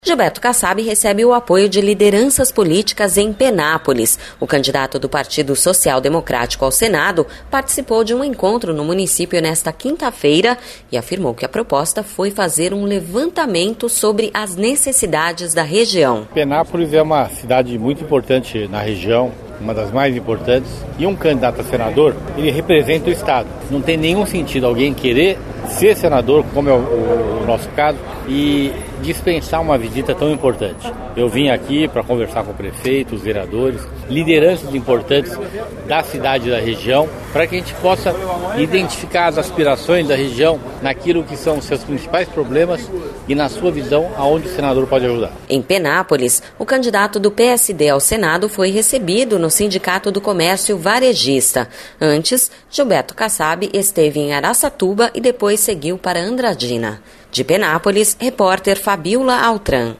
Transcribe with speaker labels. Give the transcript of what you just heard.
Speaker 1: Gilberto Kassab recebe o apoio de lideranças políticas em Penápolis. O candidato do Partido Social Democrático ao Senado participou de um encontro no município nesta quinta-feira e afirmou que a proposta foi fazer um levantamento sobre as necessidades da região.
Speaker 2: Penápolis é uma cidade muito importante na região, uma das mais importantes, e um candidato a senador, ele representa o Estado. Não tem nenhum sentido alguém querer ser senador, como é o nosso caso, e dispensar uma visita tão importante. Eu vim aqui para conversar com o prefeito, os vereadores, lideranças importantes da cidade e da região, para que a gente possa identificar as aspirações da região naquilo que são os seus principais problemas e, na sua visão, aonde o senador pode ajudar.
Speaker 1: Em Penápolis, o candidato do PSD ao Senado foi recebido no Sindicato do Comércio Varejista. Antes, Gilberto Kassab esteve em Araçatuba e depois seguiu para Andradina. De Penápolis, repórter Fabiola Altran.